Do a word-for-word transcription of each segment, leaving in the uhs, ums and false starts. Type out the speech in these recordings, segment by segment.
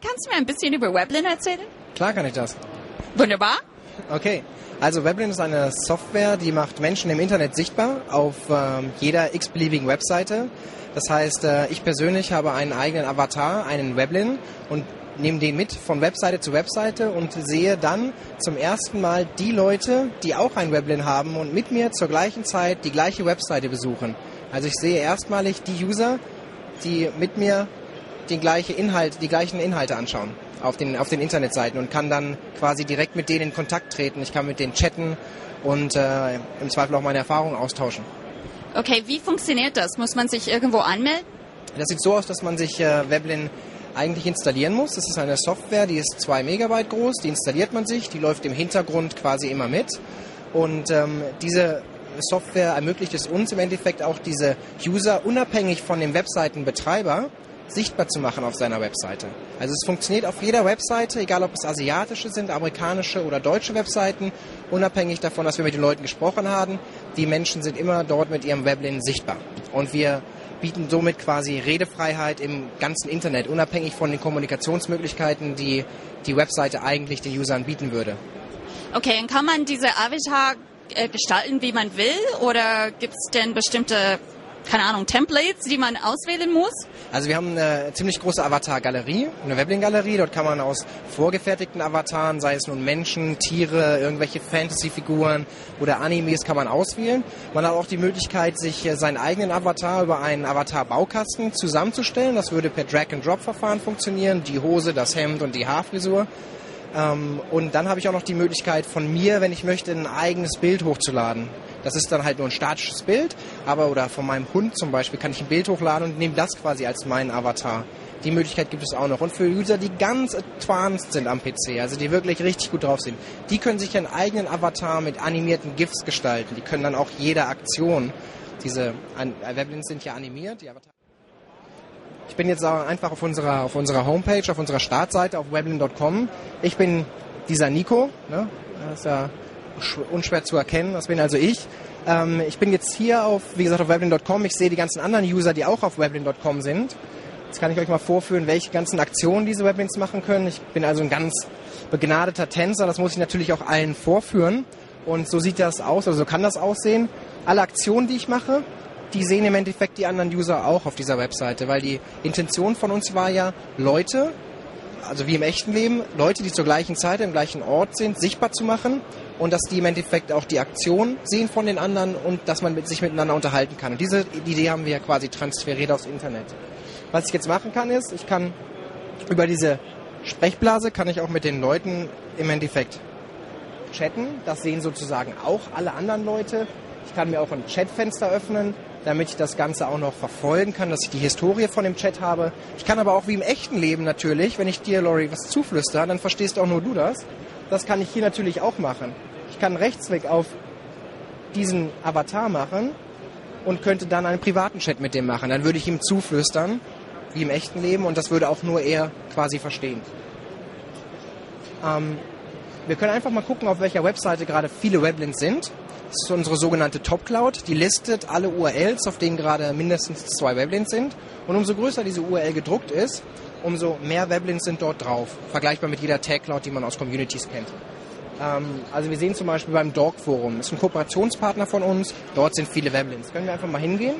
kannst du mir ein bisschen über Weblin erzählen? Klar kann ich das. Wunderbar. Okay, also Weblin ist eine Software, die macht Menschen im Internet sichtbar auf ähm, jeder x-beliebigen Webseite. Das heißt, äh, ich persönlich habe einen eigenen Avatar, einen Weblin, und nehme den mit von Webseite zu Webseite und sehe dann zum ersten Mal die Leute, die auch ein Weblin haben und mit mir zur gleichen Zeit die gleiche Webseite besuchen. Also ich sehe erstmalig die User, die mit mir den gleichen Inhalt, die gleichen Inhalte anschauen auf den, auf den Internetseiten und kann dann quasi direkt mit denen in Kontakt treten. Ich kann mit denen chatten und äh, im Zweifel auch meine Erfahrungen austauschen. Okay, wie funktioniert das? Muss man sich irgendwo anmelden? Das sieht so aus, dass man sich äh, Weblin eigentlich installieren muss. Das ist eine Software, die ist zwei Megabyte groß, die installiert man sich, die läuft im Hintergrund quasi immer mit. Und ähm, diese Software ermöglicht es uns im Endeffekt auch, diese User unabhängig von dem Webseitenbetreiber sichtbar zu machen auf seiner Webseite. Also es funktioniert auf jeder Webseite, egal ob es asiatische sind, amerikanische oder deutsche Webseiten, unabhängig davon, dass wir mit den Leuten gesprochen haben. Die Menschen sind immer dort mit ihrem Weblin sichtbar. Und wir bieten somit quasi Redefreiheit im ganzen Internet, unabhängig von den Kommunikationsmöglichkeiten, die die Webseite eigentlich den Usern bieten würde. Okay, und kann man diese Avatar äh, gestalten, wie man will? Oder gibt es denn bestimmte, keine Ahnung, Templates, die man auswählen muss? Also wir haben eine ziemlich große Avatar-Galerie, eine Weblin-Galerie. Dort kann man aus vorgefertigten Avataren, sei es nun Menschen, Tiere, irgendwelche Fantasy-Figuren oder Animes, kann man auswählen. Man hat auch die Möglichkeit, sich seinen eigenen Avatar über einen Avatar-Baukasten zusammenzustellen. Das würde per Drag-and-Drop-Verfahren funktionieren. Die Hose, das Hemd und die Haarfrisur. Ähm, und dann habe ich auch noch die Möglichkeit von mir, wenn ich möchte, ein eigenes Bild hochzuladen. Das ist dann halt nur ein statisches Bild, aber oder von meinem Hund zum Beispiel kann ich ein Bild hochladen und nehme das quasi als meinen Avatar. Die Möglichkeit gibt es auch noch. Und für User, die ganz advanced sind am P C, also die wirklich richtig gut drauf sind, die können sich einen eigenen Avatar mit animierten GIFs gestalten. Die können dann auch jede Aktion, diese Weblins sind ja animiert, die Avatar. Ich bin jetzt einfach auf unserer, auf unserer Homepage, auf unserer Startseite auf weblin Punkt com. Ich bin dieser Nico, ne? Das ist ja unschwer zu erkennen, das bin also ich. Ähm, ich bin jetzt hier auf, wie gesagt, auf weblin Punkt com. Ich sehe die ganzen anderen User, die auch auf weblin Punkt com sind. Jetzt kann ich euch mal vorführen, welche ganzen Aktionen diese Weblins machen können. Ich bin also ein ganz begnadeter Tänzer, das muss ich natürlich auch allen vorführen. Und so sieht das aus, also so kann das aussehen. Alle Aktionen, die ich mache, die sehen im Endeffekt die anderen User auch auf dieser Webseite, weil die Intention von uns war ja, Leute, also wie im echten Leben, Leute, die zur gleichen Zeit im gleichen Ort sind, sichtbar zu machen und dass die im Endeffekt auch die Aktion sehen von den anderen und dass man mit, sich miteinander unterhalten kann. Und diese Idee haben wir quasi transferiert aufs Internet. Was ich jetzt machen kann ist, ich kann über diese Sprechblase, kann ich auch mit den Leuten im Endeffekt chatten. Das sehen sozusagen auch alle anderen Leute. Ich kann mir auch ein Chatfenster öffnen, damit ich das Ganze auch noch verfolgen kann, dass ich die Historie von dem Chat habe. Ich kann aber auch wie im echten Leben natürlich, wenn ich dir, Lori, was zuflüstere, dann verstehst auch nur du das. Das kann ich hier natürlich auch machen. Ich kann Rechtsklick auf diesen Avatar machen und könnte dann einen privaten Chat mit dem machen. Dann würde ich ihm zuflüstern, wie im echten Leben, und das würde auch nur er quasi verstehen. Ähm, wir können einfach mal gucken, auf welcher Webseite gerade viele Weblins sind. Das ist unsere sogenannte Top Cloud. Die listet alle U R Ls, auf denen gerade mindestens zwei Weblins sind. Und umso größer diese U R L gedruckt ist, umso mehr Weblins sind dort drauf. Vergleichbar mit jeder Tag Cloud, die man aus Communities kennt. Ähm, also wir sehen zum Beispiel beim Dork Forum. Das ist ein Kooperationspartner von uns. Dort sind viele Weblins. Können wir einfach mal hingehen.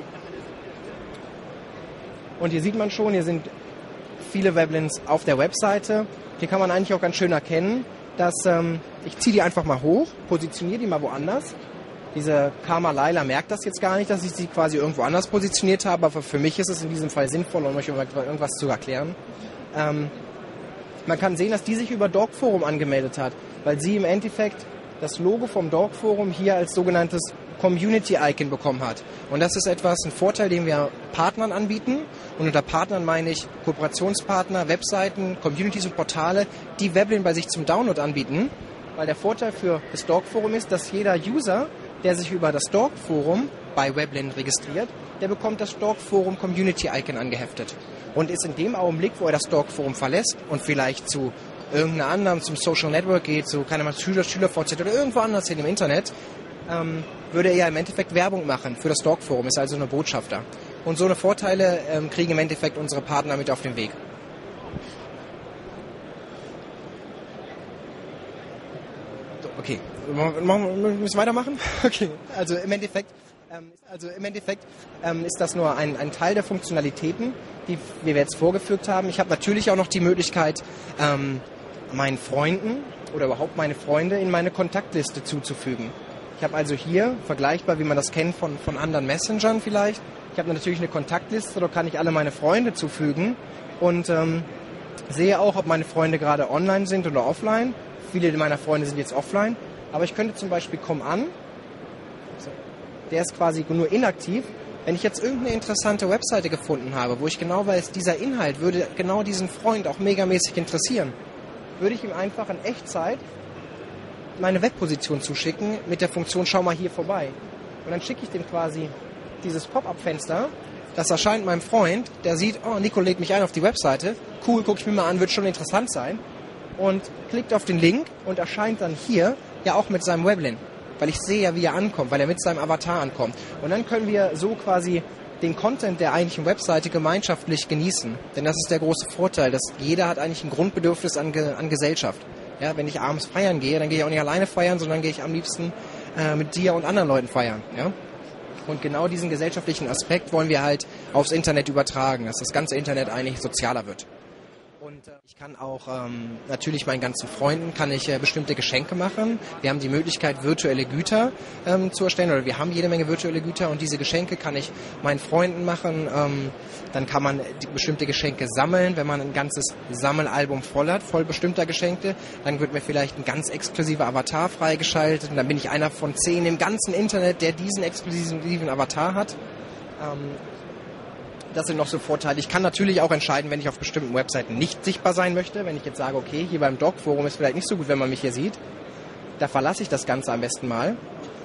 Und hier sieht man schon, hier sind viele Weblins auf der Webseite. Hier kann man eigentlich auch ganz schön erkennen, dass ähm, ich ziehe die einfach mal hoch, positioniere die mal woanders. Diese Karma Laila merkt das jetzt gar nicht, dass ich sie quasi irgendwo anders positioniert habe, aber für mich ist es in diesem Fall sinnvoll, um euch irgendwas zu erklären. Ähm, man kann sehen, dass die sich über Dork Forum angemeldet hat, weil sie im Endeffekt das Logo vom Dork Forum hier als sogenanntes Community-Icon bekommen hat. Und das ist etwas, ein Vorteil, den wir Partnern anbieten. Und unter Partnern meine ich Kooperationspartner, Webseiten, Communities und Portale, die Weblin bei sich zum Download anbieten. Weil der Vorteil für das Dork Forum ist, dass jeder User, der sich über das Dork Forum bei Weblin registriert, der bekommt das Dork Forum Community Icon angeheftet. Und ist in dem Augenblick, wo er das Dork Forum verlässt und vielleicht zu irgendeiner anderen, zum Social Network geht, zu keine Ahnung, Schüler, Schüler-V Z oder irgendwo anders hin im Internet, ähm, würde er ja im Endeffekt Werbung machen für das Dork Forum, ist also eine Botschafter. Und so eine Vorteile ähm, kriegen im Endeffekt unsere Partner mit auf den Weg. Müssen wir weitermachen? Okay, also im Endeffekt, ähm, also im Endeffekt ähm, ist das nur ein, ein Teil der Funktionalitäten, die wir jetzt vorgefügt haben. Ich habe natürlich auch noch die Möglichkeit, ähm, meinen Freunden oder überhaupt meine Freunde in meine Kontaktliste zuzufügen. Ich habe also hier, vergleichbar wie man das kennt von, von anderen Messengern vielleicht, ich habe natürlich eine Kontaktliste, da kann ich alle meine Freunde zufügen und ähm, sehe auch, ob meine Freunde gerade online sind oder offline. Viele meiner Freunde sind jetzt offline, aber ich könnte zum Beispiel komm an, der ist quasi nur inaktiv. Wenn ich jetzt irgendeine interessante Webseite gefunden habe, wo ich genau weiß, dieser Inhalt würde genau diesen Freund auch megamäßig interessieren, würde ich ihm einfach in Echtzeit meine Webposition zuschicken mit der Funktion schau mal hier vorbei. Und dann schicke ich dem quasi dieses Pop-up-Fenster, das erscheint meinem Freund, der sieht, oh, Nico lädt mich ein auf die Webseite, cool, gucke ich mir mal an, wird schon interessant sein. Und klickt auf den Link und erscheint dann hier ja auch mit seinem Weblink. Weil ich sehe ja, wie er ankommt, weil er mit seinem Avatar ankommt. Und dann können wir so quasi den Content der eigentlichen Webseite gemeinschaftlich genießen. Denn das ist der große Vorteil, dass jeder hat eigentlich ein Grundbedürfnis an, Ge- an Gesellschaft. Ja, wenn ich abends feiern gehe, dann gehe ich auch nicht alleine feiern, sondern gehe ich am liebsten äh, mit dir und anderen Leuten feiern. Ja? Und genau diesen gesellschaftlichen Aspekt wollen wir halt aufs Internet übertragen, dass das ganze Internet eigentlich sozialer wird. Und äh, ich kann auch ähm, natürlich meinen ganzen Freunden kann ich äh, bestimmte Geschenke machen. Wir haben die Möglichkeit, virtuelle Güter ähm, zu erstellen, oder wir haben jede Menge virtuelle Güter und diese Geschenke kann ich meinen Freunden machen. Ähm, dann kann man die bestimmte Geschenke sammeln. Wenn man ein ganzes Sammelalbum voll hat, voll bestimmter Geschenke, dann wird mir vielleicht ein ganz exklusiver Avatar freigeschaltet und dann bin ich einer von zehn im ganzen Internet, der diesen exklusiven Avatar hat. Ähm, Das sind noch so Vorteile. Ich kann natürlich auch entscheiden, wenn ich auf bestimmten Webseiten nicht sichtbar sein möchte. Wenn ich jetzt sage, okay, hier beim Doc-Forum ist vielleicht nicht so gut, wenn man mich hier sieht. Da verlasse ich das Ganze am besten mal.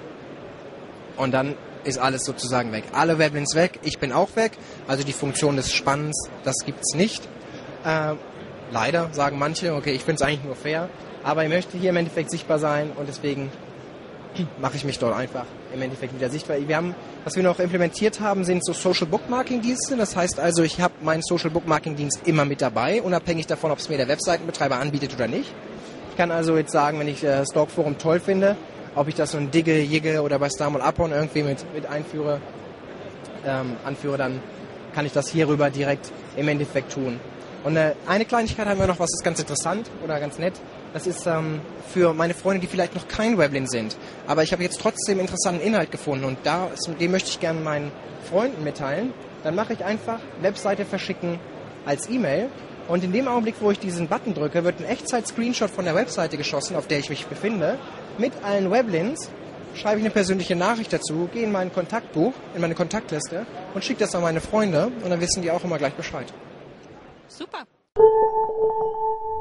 Und dann ist alles sozusagen weg. Alle Weblinks weg, ich bin auch weg. Also die Funktion des Spannens, das gibt's nicht. Äh, leider, sagen manche. Okay, ich finde es eigentlich nur fair. Aber ich möchte hier im Endeffekt sichtbar sein und deswegen mache ich mich dort einfach im Endeffekt wieder sichtbar. Wir haben, was wir noch implementiert haben, sind so Social Bookmarking Dienste. Das heißt also, ich habe meinen Social Bookmarking Dienst immer mit dabei, unabhängig davon, ob es mir der Webseitenbetreiber anbietet oder nicht. Ich kann also jetzt sagen, wenn ich äh, das Doc-Forum toll finde, ob ich das so ein Digge, Jigge oder bei Starmall Upon irgendwie mit, mit einführe, ähm, anführe, dann kann ich das hierüber direkt im Endeffekt tun. Und äh, eine Kleinigkeit haben wir noch, was ist ganz interessant oder ganz nett. Das ist ähm, für meine Freunde, die vielleicht noch kein Weblin sind. Aber ich habe jetzt trotzdem interessanten Inhalt gefunden und da, den möchte ich gerne meinen Freunden mitteilen. Dann mache ich einfach Webseite verschicken als E-Mail. Und in dem Augenblick, wo ich diesen Button drücke, wird ein Echtzeit-Screenshot von der Webseite geschossen, auf der ich mich befinde, mit allen Weblinks. Schreibe ich eine persönliche Nachricht dazu, gehe in mein Kontaktbuch, in meine Kontaktliste und schicke das an meine Freunde. Und dann wissen die auch immer gleich Bescheid. Super.